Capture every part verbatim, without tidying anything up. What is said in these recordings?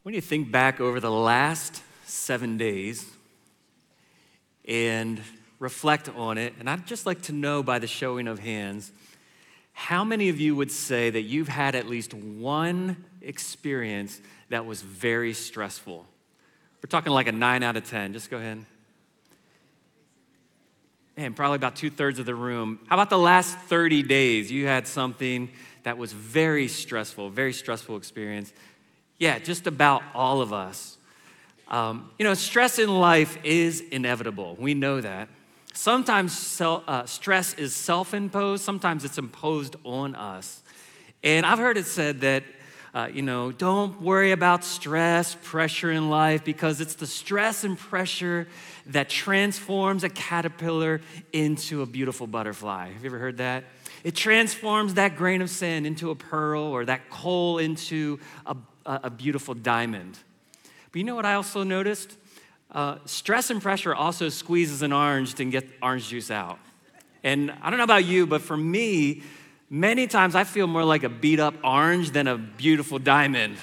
When you think back over the last seven days and reflect on it, and I'd just like to know by the showing of hands, how many of you would say that you've had at least one experience that was very stressful? We're talking like a nine out of ten. Just go ahead. Man, probably about two-thirds of the room. How about the last thirty days? You had something that was very stressful, very stressful experience. Yeah, just about all of us. Um, you know, stress in life is inevitable. We know that. Sometimes self, uh, stress is self-imposed. Sometimes it's imposed on us. And I've heard it said that, uh, you know, don't worry about stress, pressure in life, because it's the stress and pressure that transforms a caterpillar into a beautiful butterfly. Have you ever heard that? It transforms that grain of sand into a pearl, or that coal into a, a beautiful diamond. But you know what I also noticed? Uh, stress and pressure also squeezes an orange to get orange juice out. And I don't know about you, but for me, many times I feel more like a beat up orange than a beautiful diamond.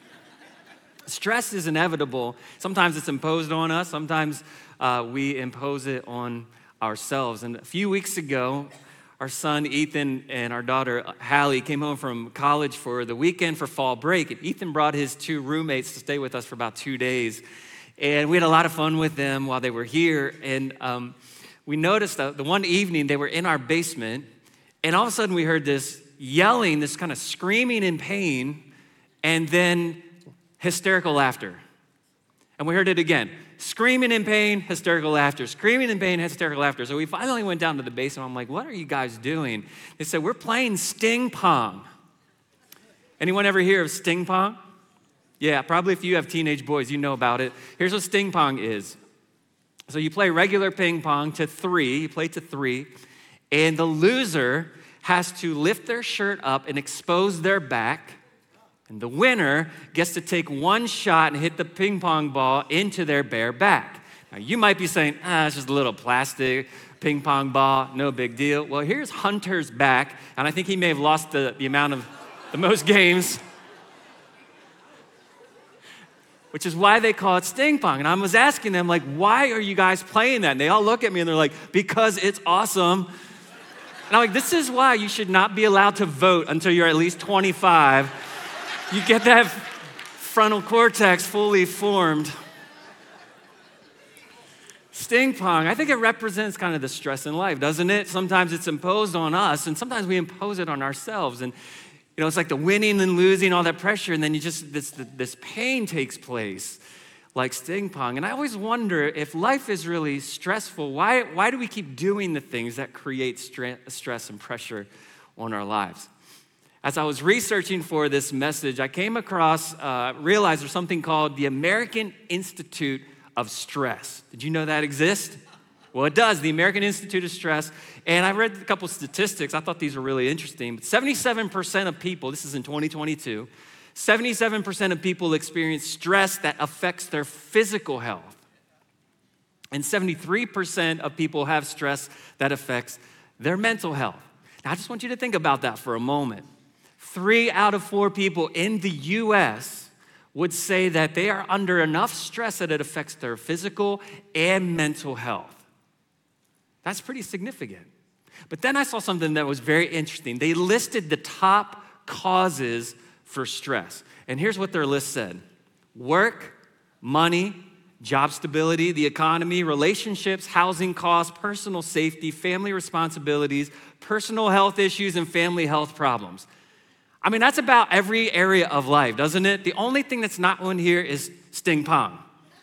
Stress is inevitable. Sometimes it's imposed on us. Sometimes uh, we impose it on ourselves. And a few weeks ago, our son Ethan and our daughter Hallie came home from college for the weekend for fall break. And Ethan brought his two roommates to stay with us for about two days. And we had a lot of fun with them while they were here. And um, we noticed that the one evening they were in our basement, and all of a sudden we heard this yelling, this kind of screaming in pain, and then hysterical laughter. And we heard it again. Screaming in pain, hysterical laughter. Screaming in pain, hysterical laughter. So we finally went down to the basement. I'm like, what are you guys doing? They said, we're playing sting pong. Anyone ever hear of sting pong? Yeah, probably if you have teenage boys, you know about it. Here's what sting pong is. So you play regular ping pong to three. You play to three. And the loser has to lift their shirt up and expose their back. And the winner gets to take one shot and hit the ping pong ball into their bare back. Now, you might be saying, ah, it's just a little plastic ping pong ball, no big deal. Well, here's Hunter's back, and I think he may have lost the, the amount of the most games, which is why they call it sting pong. And I was asking them, like, why are you guys playing that? And they all look at me, and they're like, because it's awesome. And I'm like, this is why you should not be allowed to vote until you're at least twenty-five. You get that frontal cortex fully formed. Sting pong, I think it represents kind of the stress in life, doesn't it? Sometimes it's imposed on us, and sometimes we impose it on ourselves. And, you know, it's like the winning and losing, all that pressure, and then you just, this, this pain takes place, like sting pong. And I always wonder, if life is really stressful, why, why do we keep doing the things that create stress and pressure on our lives? As I was researching for this message, I came across, uh, realized there's something called the American Institute of Stress. Did you know that exists? Well, it does, the American Institute of Stress. And I read a couple statistics. I thought these were really interesting. But seventy-seven percent of people, this is in twenty twenty-two, seventy-seven percent of people experience stress that affects their physical health. And seventy-three percent of people have stress that affects their mental health. Now, I just want you to think about that for a moment. Three out of four people in the U S would say that they are under enough stress that it affects their physical and mental health. That's pretty significant. But then I saw something that was very interesting. They listed the top causes for stress. And here's what their list said: work, money, job stability, the economy, relationships, housing costs, personal safety, family responsibilities, personal health issues, and family health problems. I mean, that's about every area of life, doesn't it? The only thing that's not on here is sting pong.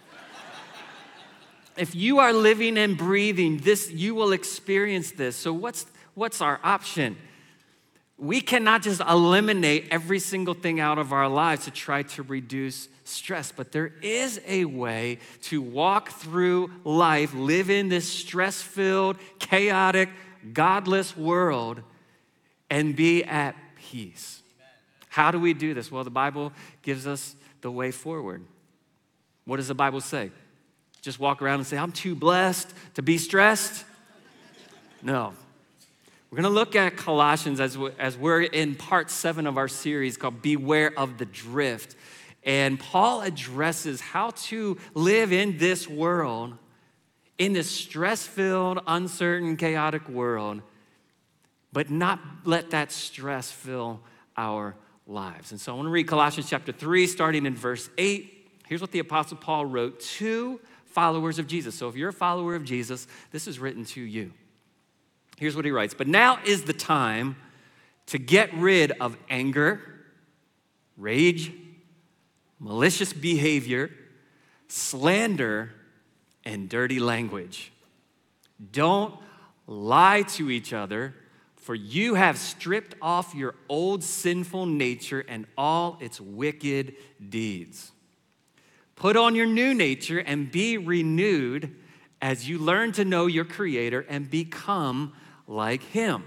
If you are living and breathing this, you will experience this. So what's, what's our option? We cannot just eliminate every single thing out of our lives to try to reduce stress, but there is a way to walk through life, live in this stress-filled, chaotic, godless world, and be at peace. How do we do this? Well, the Bible gives us the way forward. What does the Bible say? Just walk around and say, I'm too blessed to be stressed? No. We're going to look at Colossians as, we, as we're in part seven of our series called Beware of the Drift. And Paul addresses how to live in this world, in this stress-filled, uncertain, chaotic world, but not let that stress fill our lives. And so I want to read Colossians chapter three, starting in verse eight. Here's what the Apostle Paul wrote to followers of Jesus. So if you're a follower of Jesus, this is written to you. Here's what he writes. But now is the time to get rid of anger, rage, malicious behavior, slander, and dirty language. Don't lie to each other, for you have stripped off your old sinful nature and all its wicked deeds. Put on your new nature and be renewed as you learn to know your Creator and become like Him.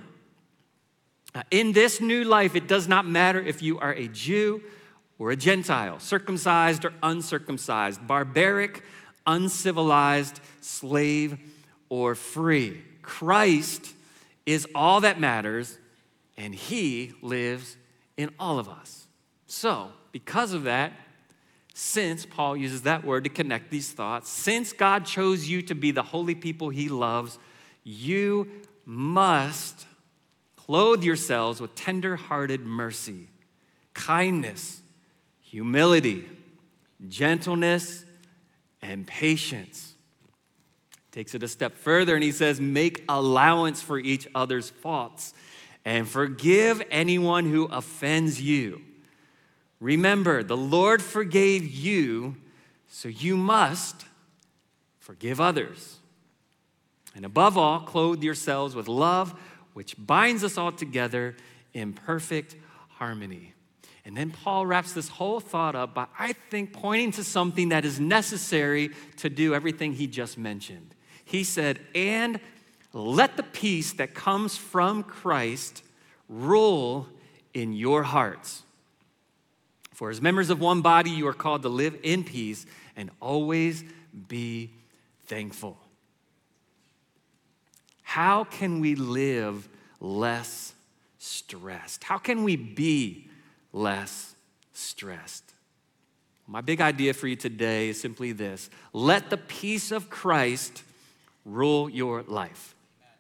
In this new life, it does not matter if you are a Jew or a Gentile, circumcised or uncircumcised, barbaric, uncivilized, slave, or free. Christ is all that matters, and He lives in all of us. So, because of that, since Paul uses that word to connect these thoughts, since God chose you to be the holy people He loves, you must clothe yourselves with tender-hearted mercy, kindness, humility, gentleness, and patience. Takes it a step further and he says, make allowance for each other's faults and forgive anyone who offends you. Remember, the Lord forgave you, so you must forgive others. And above all, clothe yourselves with love, which binds us all together in perfect harmony. And then Paul wraps this whole thought up by, I think, pointing to something that is necessary to do everything he just mentioned. He said, and let the peace that comes from Christ rule in your hearts. For as members of one body, you are called to live in peace and always be thankful. How can we live less stressed? How can we be less stressed? My big idea for you today is simply this. Let the peace of Christ rule your life.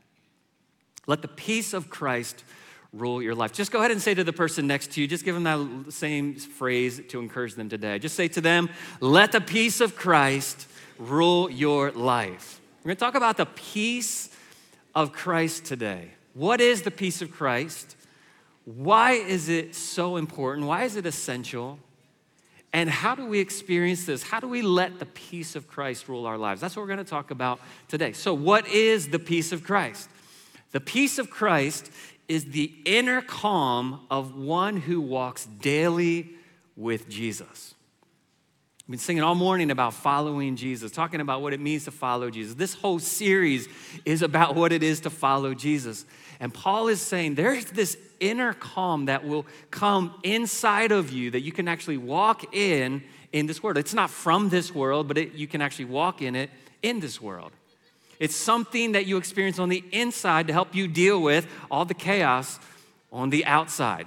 Let the peace of Christ rule your life. Just go ahead and say to the person next to you, just give them that same phrase to encourage them today. Just say to them, let the peace of Christ rule your life. We're going to talk about the peace of Christ today. What is the peace of Christ? Why is it so important? Why is it essential? And how do we experience this? How do we let the peace of Christ rule our lives? That's what we're going to talk about today. So what is the peace of Christ? The peace of Christ is the inner calm of one who walks daily with Jesus. I've been singing all morning about following Jesus, talking about what it means to follow Jesus. This whole series is about what it is to follow Jesus. And Paul is saying there's this inner calm that will come inside of you that you can actually walk in in this world. It's not from this world, but it, you can actually walk in it in this world. It's something that you experience on the inside to help you deal with all the chaos on the outside.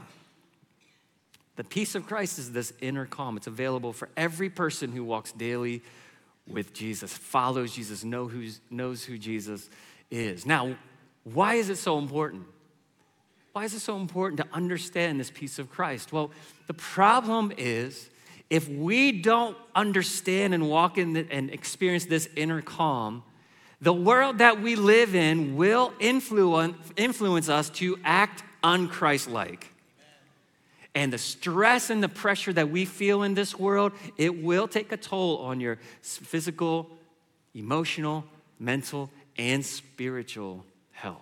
The peace of Christ is this inner calm. It's available for every person who walks daily with Jesus, follows Jesus, know who's, knows who Jesus is. Now, why is it so important? Why is it so important to understand this peace of Christ? Well, the problem is if we don't understand and walk in the, and experience this inner calm, the world that we live in will influence, influence us to act un-Christ-like. And the stress and the pressure that we feel in this world, it will take a toll on your physical, emotional, mental, and spiritual health.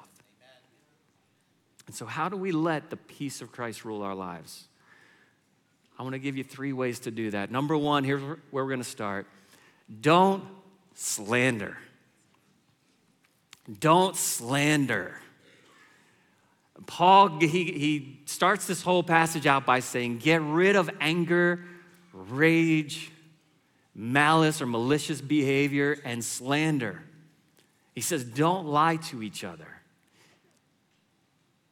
And so how do we let the peace of Christ rule our lives? I want to give you three ways to do that. Number one, here's where we're going to start. Don't slander. Don't slander. Paul, he, he starts this whole passage out by saying, get rid of anger, rage, malice or malicious behavior, and slander. He says, don't lie to each other.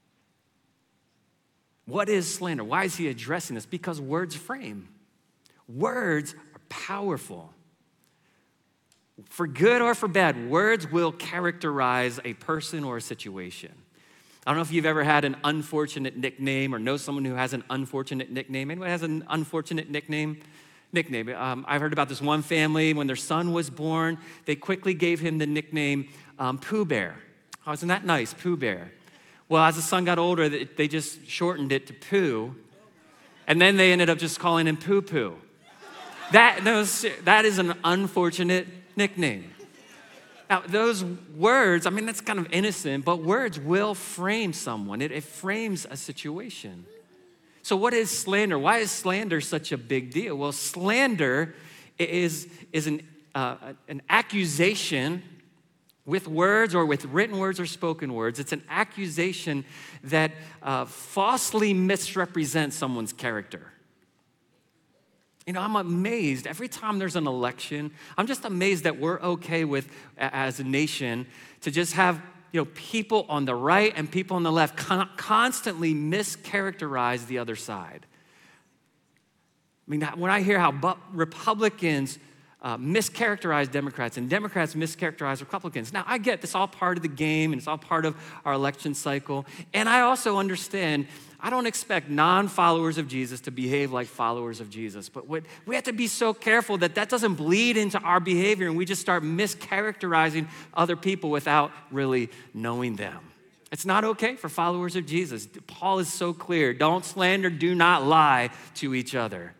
What is slander? Why is he addressing this? Because words frame. Words are powerful. For good or for bad, words will characterize a person or a situation. I don't know if you've ever had an unfortunate nickname or know someone who has an unfortunate nickname. Anyone has an unfortunate nickname? Nickname. Um, I've heard about this one family, when their son was born, they quickly gave him the nickname um, Pooh Bear. Oh, isn't that nice, Pooh Bear? Well, as the son got older, they just shortened it to Pooh, and then they ended up just calling him Poo Poo. That, those, that is an unfortunate nickname. Now, those words, I mean, that's kind of innocent, but words will frame someone. It, it frames a situation. So what is slander? Why is slander such a big deal? Well, slander is, is an, uh, an accusation with words or with written words or spoken words. It's an accusation that uh, falsely misrepresents someone's character. You know, I'm amazed every time there's an election. I'm just amazed that we're okay with, as a nation, to just have, you know, people on the right and people on the left con- constantly mischaracterize the other side. I mean, when I hear how bu- Republicans uh, mischaracterize Democrats and Democrats mischaracterize Republicans, now I get this all part of the game and it's all part of our election cycle. And I also understand, I don't expect non-followers of Jesus to behave like followers of Jesus. But what, we have to be so careful that that doesn't bleed into our behavior and we just start mischaracterizing other people without really knowing them. It's not okay for followers of Jesus. Paul is so clear. Don't slander, do not lie to each other.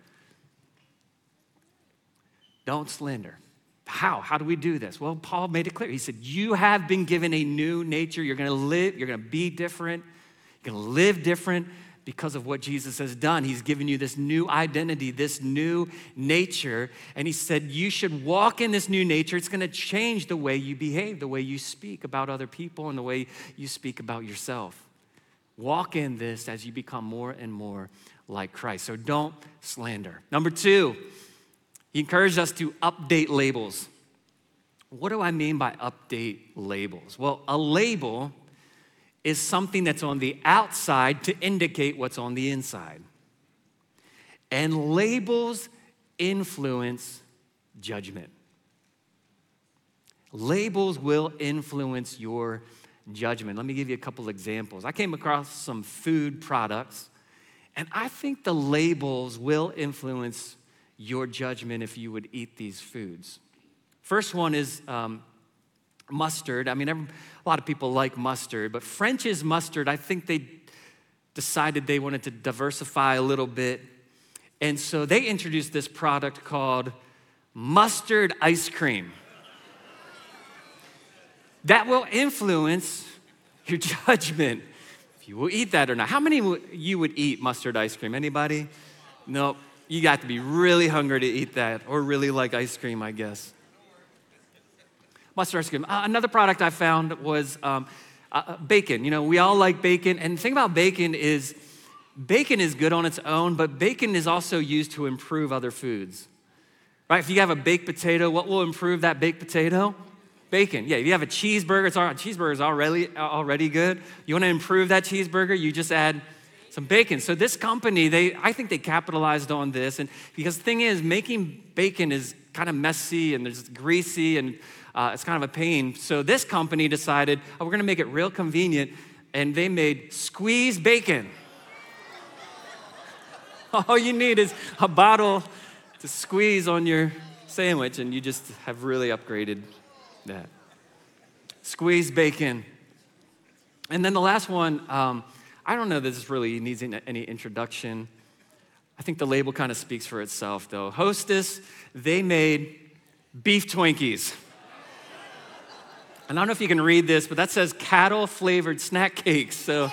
Don't slander. How? How do we do this? Well, Paul made it clear. He said, you have been given a new nature. You're going to live, you're going to be different. You're going to live different because of what Jesus has done. He's given you this new identity, this new nature. And he said, you should walk in this new nature. It's going to change the way you behave, the way you speak about other people, and the way you speak about yourself. Walk in this as you become more and more like Christ. So don't slander. Number two, he encouraged us to update labels. What do I mean by update labels? Well, a label is something that's on the outside to indicate what's on the inside. And labels influence judgment. Labels will influence your judgment. Let me give you a couple examples. I came across some food products, and I think the labels will influence your judgment if you would eat these foods. First one is um, mustard. I mean, every, a lot of people like mustard, but French's mustard, I think they decided they wanted to diversify a little bit. And so they introduced this product called mustard ice cream. That will influence your judgment if you will eat that or not. How many of you would eat mustard ice cream? Anybody? Nope. You got to be really hungry to eat that, or really like ice cream, I guess. Mustard ice cream. Uh, another product I found was um, uh, bacon. You know, we all like bacon. And the thing about bacon is, bacon is good on its own, but bacon is also used to improve other foods. Right? If you have a baked potato, what will improve that baked potato? Bacon. Yeah, if you have a cheeseburger, it's all, cheeseburger is already, already good. You want to improve that cheeseburger, you just add some bacon. So this company, they I think they capitalized on this. And because the thing is, making bacon is kind of messy and there's greasy and uh, it's kind of a pain. So this company decided, oh, we're going to make it real convenient. And they made squeezed bacon. All you need is a bottle to squeeze on your sandwich and you just have really upgraded that. Squeezed bacon. And then the last one, um, I don't know that this really needs any introduction. I think the label kind of speaks for itself, though. Hostess, they made beef Twinkies. And I don't know if you can read this, but that says cattle-flavored snack cakes. So,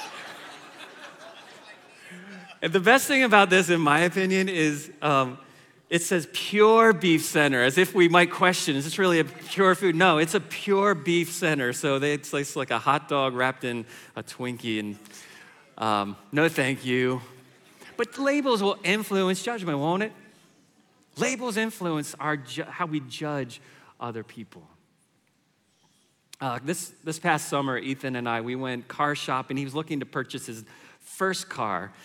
and the best thing about this, in my opinion, is um, it says pure beef center, as if we might question, is this really a pure food? No, it's a pure beef center. So they, it's, like, it's like a hot dog wrapped in a Twinkie, and um, no thank you. But labels will influence judgment, won't it? Labels influence our ju- how we judge other people. Uh, this, this past summer, Ethan and I, we went car shopping. He was looking to purchase his first car.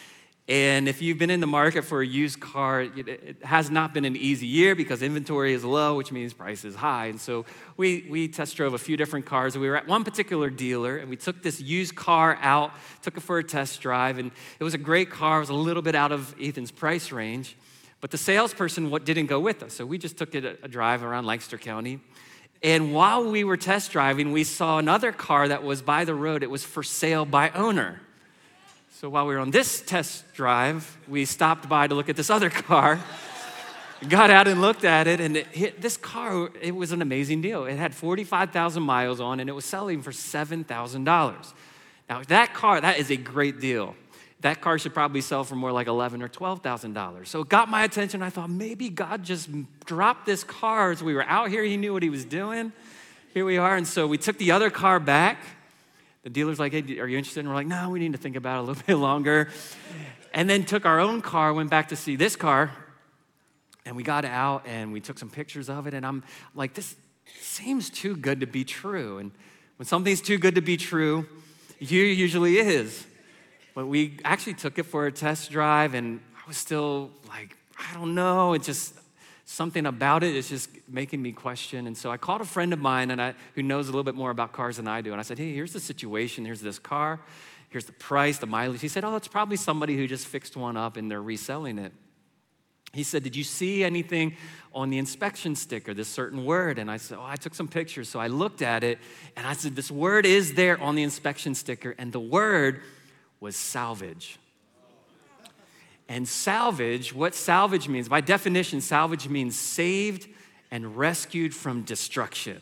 And if you've been in the market for a used car, it has not been an easy year because inventory is low, which means price is high. And so we, we test drove a few different cars. We were at one particular dealer, and we took this used car out, took it for a test drive, and it was a great car. It was a little bit out of Ethan's price range, but the salesperson didn't go with us. So we just took it a, a drive around Lancaster County. And while we were test driving, we saw another car that was by the road. It was for sale by owner. So while we were on this test drive, we stopped by to look at this other car, got out and looked at it, and it hit, this car, it was an amazing deal. It had forty-five thousand miles on, and it was selling for seven thousand dollars. Now, that car, that is a great deal. That car should probably sell for more like eleven thousand dollars or twelve thousand dollars. So it got my attention. I thought, maybe God just dropped this car as we were out here. He knew what he was doing. Here we are, and so we took the other car back. The dealer's like, hey, are you interested? And we're like, no, we need to think about it a little bit longer. And then took our own car, went back to see this car, and we got out and we took some pictures of it. And I'm like, this seems too good to be true. And when something's too good to be true, it usually is. But we actually took it for a test drive, and I was still like, I don't know. It just, something about it is just making me question. And so I called a friend of mine and I, who knows a little bit more about cars than I do. And I said, hey, here's the situation. Here's this car. Here's the price, the mileage. He said, oh, it's probably somebody who just fixed one up and they're reselling it. He said, did you see anything on the inspection sticker, this certain word? And I said, oh, I took some pictures. So I looked at it and I said, this word is there on the inspection sticker. And the word was salvage. And salvage, what salvage means, by definition, salvage means saved and rescued from destruction.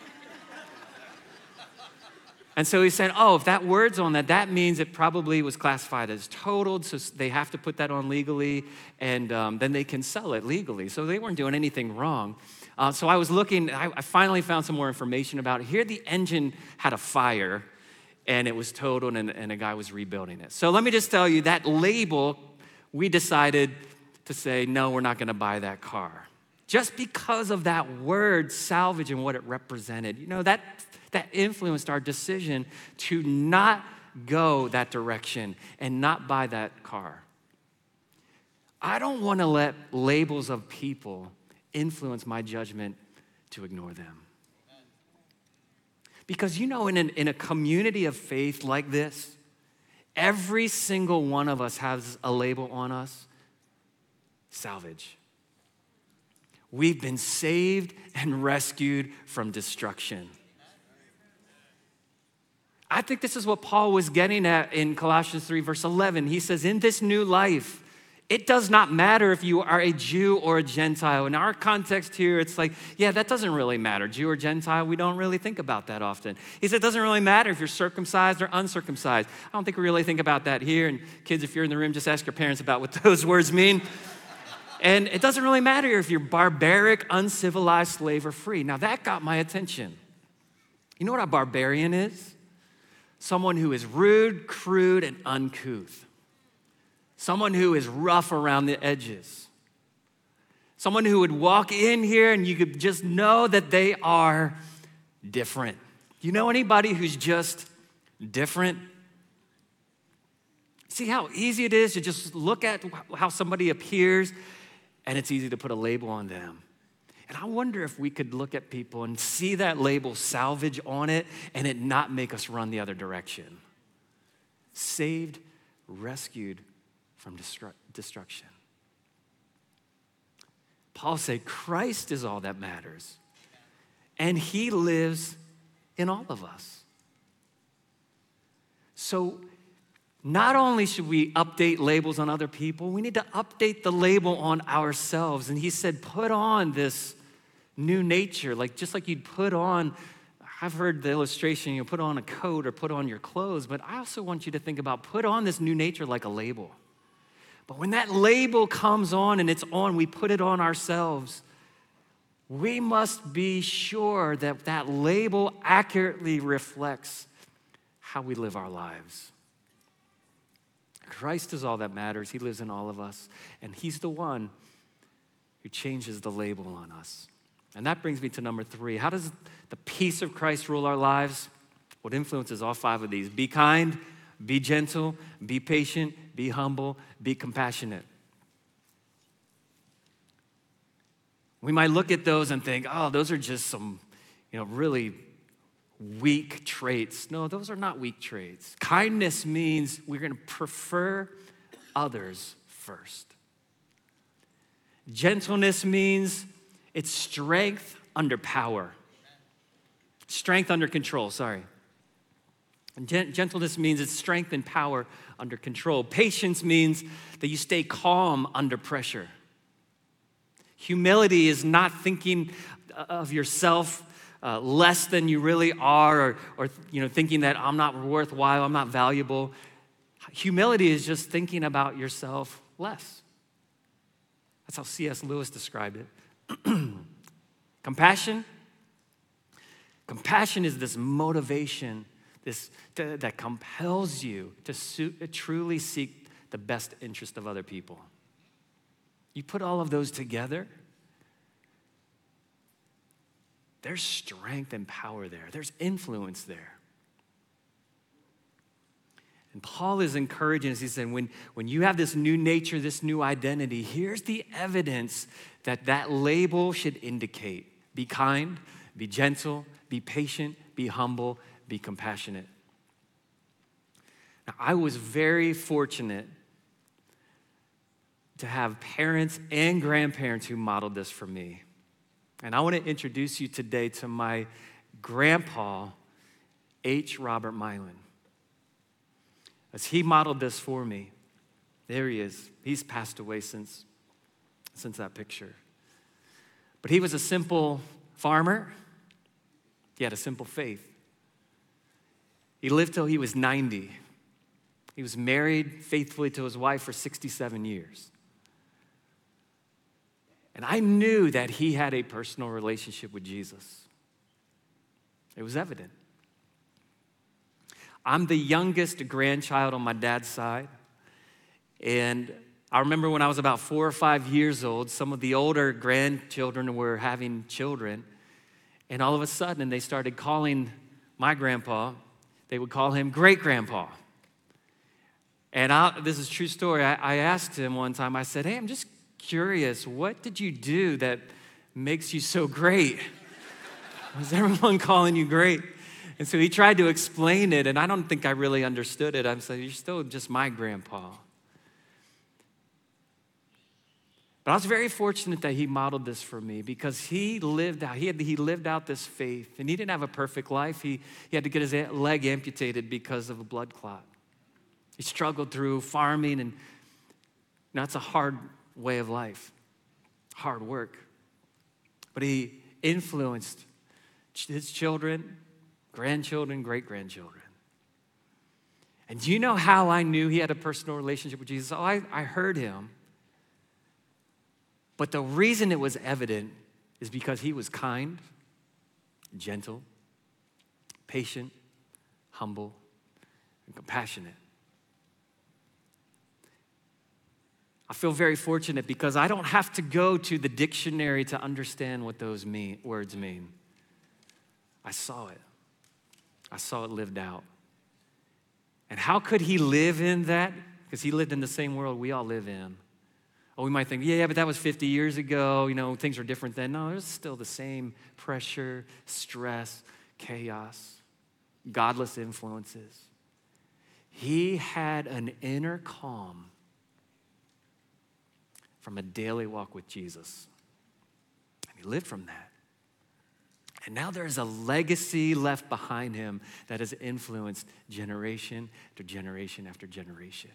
And so he's saying, oh, if that word's on that, that means it probably was classified as totaled, so they have to put that on legally, and um, then they can sell it legally. So they weren't doing anything wrong. Uh, so I was looking, I, I finally found some more information about it. Here the engine had a fire, and it was totaled, and, and a guy was rebuilding it. So let me just tell you, that label, we decided to say, no, we're not gonna buy that car. Just because of that word, salvage, and what it represented. You know, that, that influenced our decision to not go that direction and not buy that car. I don't wanna let labels of people influence my judgment to ignore them. Because you know, in, an, in a community of faith like this, every single one of us has a label on us, salvage. We've been saved and rescued from destruction. I think this is what Paul was getting at in Colossians three, verse eleven. He says, in this new life, it does not matter if you are a Jew or a Gentile. In our context here, it's like, yeah, that doesn't really matter. Jew or Gentile, we don't really think about that often. He said, it doesn't really matter if you're circumcised or uncircumcised. I don't think we really think about that here. And kids, if you're in the room, just ask your parents about what those words mean. And it doesn't really matter if you're barbaric, uncivilized, slave, or free. Now that got my attention. You know what a barbarian is? Someone who is rude, crude, and uncouth. Someone who is rough around the edges. Someone who would walk in here and you could just know that they are different. You know anybody who's just different? See how easy it is to just look at how somebody appears and it's easy to put a label on them. And I wonder if we could look at people and see that label salvage on it and it not make us run the other direction. Saved, rescued from destru- destruction. Paul said, Christ is all that matters. And he lives in all of us. So not only should we update labels on other people, we need to update the label on ourselves. And he said, put on this new nature, like just like you'd put on, I've heard the illustration, you know, put on a coat or put on your clothes, but I also want you to think about put on this new nature like a label. But when that label comes on and it's on, we put it on ourselves. We must be sure that that label accurately reflects how we live our lives. Christ is all that matters. He lives in all of us. And he's the one who changes the label on us. And that brings me to number three. How does the peace of Christ rule our lives? What influences all five of these? Be kind, be gentle, be patient, be humble, be compassionate. We might look at those and think, oh, those are just some, you know, really weak traits. No, those are not weak traits. Kindness means we're going to prefer others first. Gentleness means it's strength under power. Strength under control, sorry. And gent- gentleness means it's strength and power under control. Patience means that you stay calm under pressure. Humility is not thinking of yourself uh, less than you really are, or, or you know, thinking that I'm not worthwhile, I'm not valuable. Humility is just thinking about yourself less. That's how C S Lewis described it. Compassion. Compassion is this motivation this, to, that compels you to su- truly seek the best interest of other people. You put all of those together, there's strength and power there. There's influence there. And Paul is encouraging us. He said, when, when you have this new nature, this new identity, here's the evidence that that label should indicate. Be kind, be gentle, be patient, be humble, be compassionate. Now, I was very fortunate to have parents and grandparents who modeled this for me. And I want to introduce you today to my grandpa, H. Robert Milan. As he modeled this for me. There he is. He's passed away since, since that picture. But he was a simple farmer. He had a simple faith. He lived till he was ninety. He was married faithfully to his wife for sixty-seven years. And I knew that he had a personal relationship with Jesus. It was evident. I'm the youngest grandchild on my dad's side. And I remember when I was about four or five years old, some of the older grandchildren were having children. And all of a sudden, they started calling my grandpa, they would call him great-grandpa. And I, this is a true story. I, I asked him one time, I said, hey, I'm just curious, what did you do that makes you so great? Was everyone calling you great? And so he tried to explain it, and I don't think I really understood it. I'm saying, you're still just my grandpa. But I was very fortunate that he modeled this for me because he lived out, he, had, he lived out this faith, and he didn't have a perfect life. He, he had to get his leg amputated because of a blood clot. He struggled through farming, and that's a hard way of life, hard work. But he influenced his children, grandchildren, great-grandchildren. And do you know how I knew he had a personal relationship with Jesus? Oh, I, I heard him. But the reason it was evident is because he was kind, gentle, patient, humble, and compassionate. I feel very fortunate because I don't have to go to the dictionary to understand what those mean, words mean. I saw it. I saw it lived out. And how could he live in that? Because he lived in the same world we all live in. Oh, we might think, yeah, but that was fifty years ago. You know, things were different then. No, there's still the same pressure, stress, chaos, godless influences. He had an inner calm from a daily walk with Jesus. And he lived from that. And now there's a legacy left behind him that has influenced generation after generation after generation.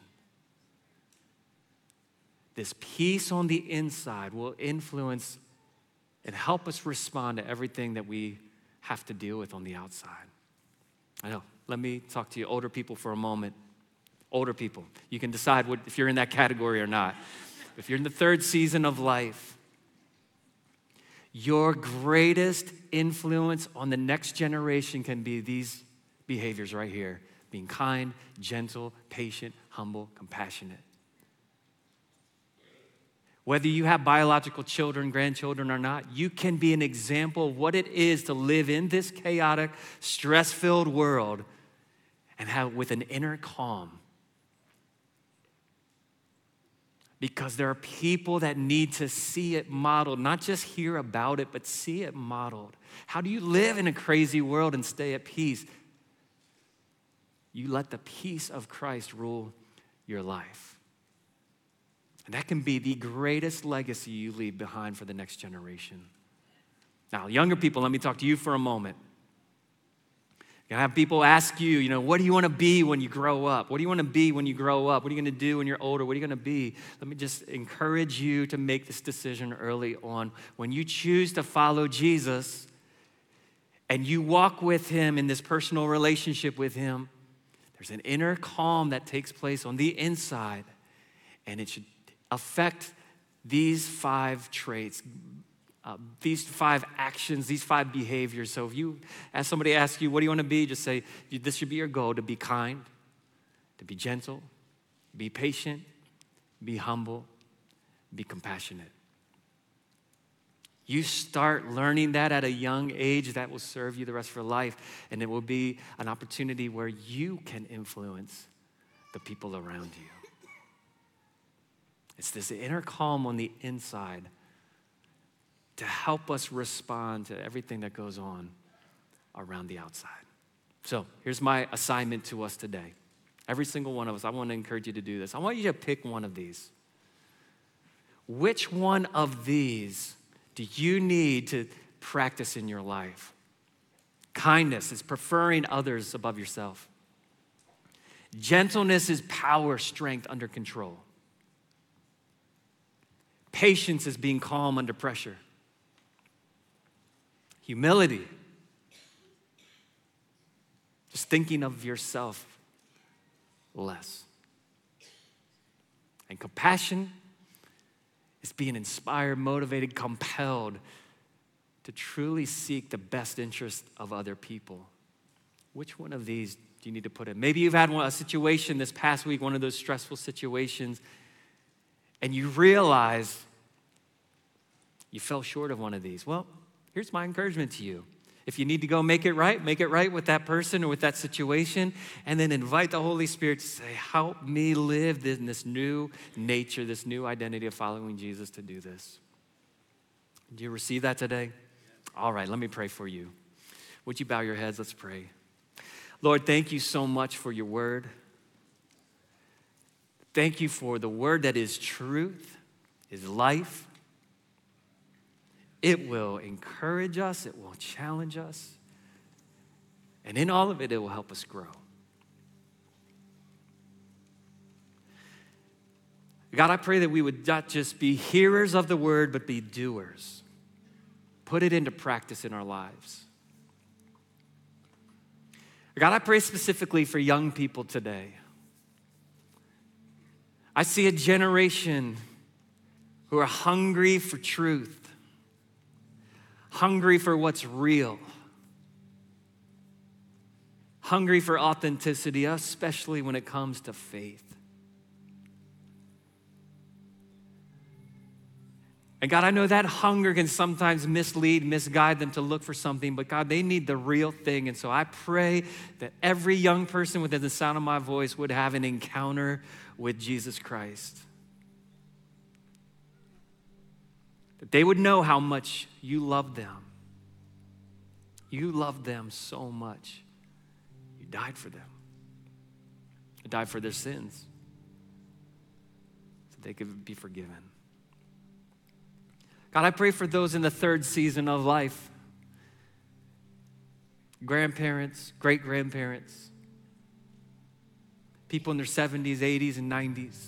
This peace on the inside will influence and help us respond to everything that we have to deal with on the outside. I know. Let me talk to you older people for a moment. Older people. You can decide what, if you're in that category or not. If you're in the third season of life, your greatest influence on the next generation can be these behaviors right here. Being kind, gentle, patient, humble, compassionate. Whether you have biological children, grandchildren or not, you can be an example of what it is to live in this chaotic, stress-filled world and have with an inner calm. Because there are people that need to see it modeled, not just hear about it, but see it modeled. How do you live in a crazy world and stay at peace? You let the peace of Christ rule your life. And that can be the greatest legacy you leave behind for the next generation. Now, younger people, let me talk to you for a moment. You're gonna have people ask you, you know, what do you want to be when you grow up? What do you want to be when you grow up? What are you going to do when you're older? What are you going to be? Let me just encourage you to make this decision early on. When you choose to follow Jesus and you walk with him in this personal relationship with him, there's an inner calm that takes place on the inside, and it should affect these five traits. Uh, these five actions, these five behaviors. So if you, as somebody asks you, what do you want to be? Just say, this should be your goal: to be kind, to be gentle, be patient, be humble, be compassionate. You start learning that at a young age, that will serve you the rest of your life, and it will be an opportunity where you can influence the people around you. It's this inner calm on the inside to help us respond to everything that goes on around the outside. So here's my assignment to us today. Every single one of us, I want to encourage you to do this. I want you to pick one of these. Which one of these do you need to practice in your life? Kindness is preferring others above yourself. Gentleness is power, strength under control. Patience is being calm under pressure. Humility, just thinking of yourself less. And compassion is being inspired, motivated, compelled to truly seek the best interest of other people. Which one of these do you need to put in? Maybe you've had one, a situation this past week, one of those stressful situations, and you realize you fell short of one of these. Well, here's my encouragement to you. If you need to go make it right, make it right with that person or with that situation, and then invite the Holy Spirit to say, help me live in this new nature, this new identity of following Jesus to do this. Do you receive that today? All right, let me pray for you. Would you bow your heads? Let's pray. Lord, thank you so much for your word. Thank you for the word that is truth, is life. It will encourage us, it will challenge us, and in all of it, it will help us grow. God, I pray that we would not just be hearers of the word, but be doers. Put it into practice in our lives. God, I pray specifically for young people today. I see a generation who are hungry for truth, hungry for what's real, hungry for authenticity, especially when it comes to faith. And God, I know that hunger can sometimes mislead, misguide them to look for something, but God, they need the real thing. And so I pray that every young person within the sound of my voice would have an encounter with Jesus Christ. That they would know how much you love them. You love them so much. You died for them. You died for their sins so they could be forgiven. God, I pray for those in the third season of life. Grandparents, great-grandparents, people in their seventies, eighties, and nineties.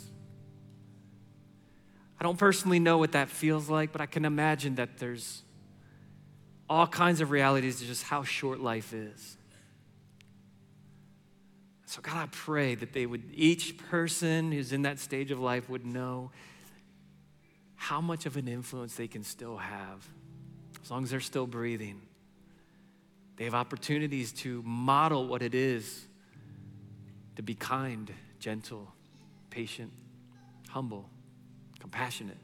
I don't personally know what that feels like, but I can imagine that there's all kinds of realities to just how short life is. So God, I pray that they would, each person who's in that stage of life would know how much of an influence they can still have as long as they're still breathing. They have opportunities to model what it is to be kind, gentle, patient, humble, compassionate.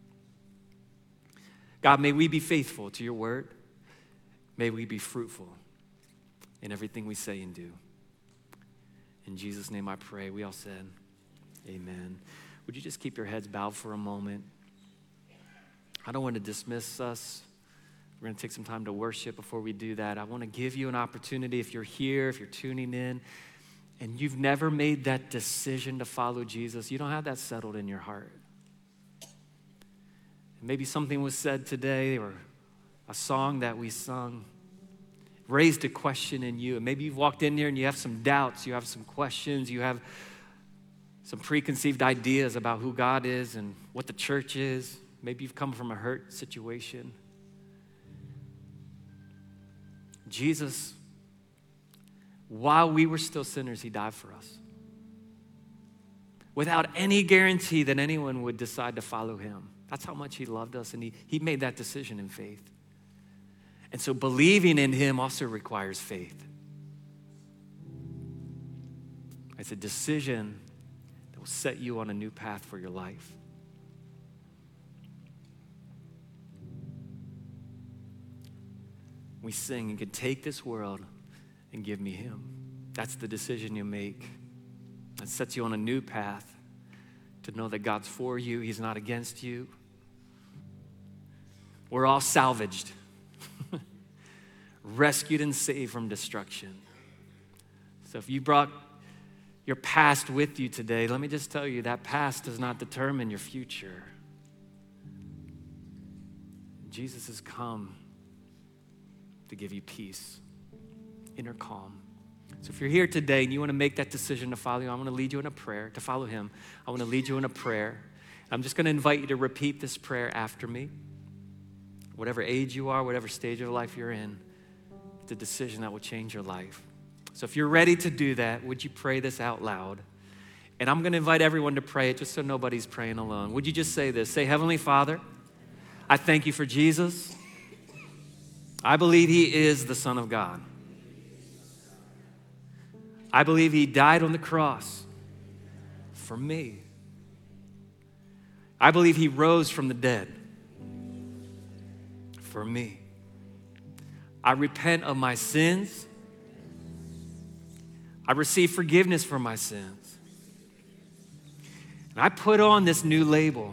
God, may we be faithful to your word. May we be fruitful in everything we say and do. In Jesus' name I pray. We all said, amen. Would you just keep your heads bowed for a moment? I don't want to dismiss us. We're going to take some time to worship before we do that. I want to give you an opportunity, if you're here, if you're tuning in, and you've never made that decision to follow Jesus, you don't have that settled in your heart. Maybe something was said today or a song that we sung raised a question in you. And maybe you've walked in here and you have some doubts, you have some questions, you have some preconceived ideas about who God is and what the church is. Maybe you've come from a hurt situation. Jesus, while we were still sinners, he died for us. Without any guarantee that anyone would decide to follow him. That's how much he loved us, and he, he made that decision in faith. And so believing in him also requires faith. It's a decision that will set you on a new path for your life. We sing, you can take this world and give me him. That's the decision you make. That sets you on a new path to know that God's for you, he's not against you. We're all salvaged, rescued and saved from destruction. So if you brought your past with you today, let me just tell you that past does not determine your future. Jesus has come to give you peace, inner calm. So if you're here today and you want to make that decision to follow him, I want to lead you in a prayer. To follow him, I want to lead you in a prayer. I'm just going to invite you to repeat this prayer after me. Whatever age you are, whatever stage of life you're in, it's a decision that will change your life. So if you're ready to do that, would you pray this out loud? And I'm going to invite everyone to pray it just so nobody's praying alone. Would you just say this? Say, Heavenly Father, I thank you for Jesus. I believe he is the Son of God. I believe he died on the cross for me. I believe he rose from the dead for me. I repent of my sins. I receive forgiveness for my sins. And I put on this new label,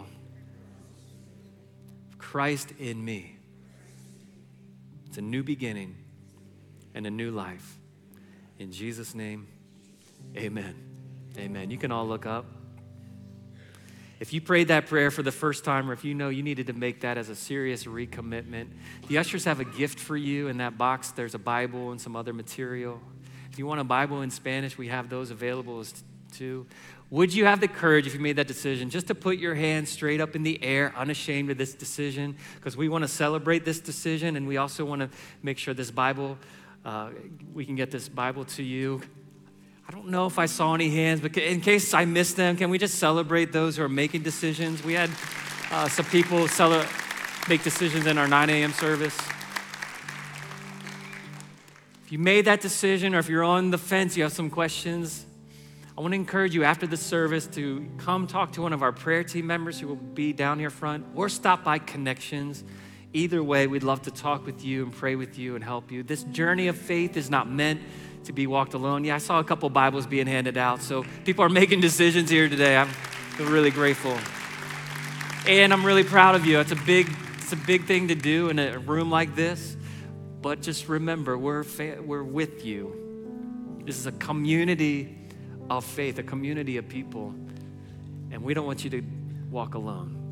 Christ in me. It's a new beginning and a new life. In Jesus' name, amen. Amen. You can all look up. If you prayed that prayer for the first time, or if you know you needed to make that as a serious recommitment, the ushers have a gift for you. In that box, there's a Bible and some other material. If you want a Bible in Spanish, we have those available as too. Would you have the courage, if you made that decision, just to put your hand straight up in the air, unashamed of this decision? Because we want to celebrate this decision, and we also want to make sure this Bible, uh, we can get this Bible to you. I don't know if I saw any hands, but in case I missed them, can we just celebrate those who are making decisions? We had uh, some people cele- make decisions in our nine a.m. service. If you made that decision, or if you're on the fence, you have some questions, I want to encourage you after the service to come talk to one of our prayer team members who will be down here front, or stop by Connections. Either way, we'd love to talk with you and pray with you and help you. This journey of faith is not meant to be walked alone. Yeah, I saw a couple Bibles being handed out, so people are making decisions here today. I'm really grateful. And I'm really proud of you. It's a big, it's a big thing to do in a room like this, but just remember, we're, fa- we're with you. This is a community of faith, a community of people, and we don't want you to walk alone.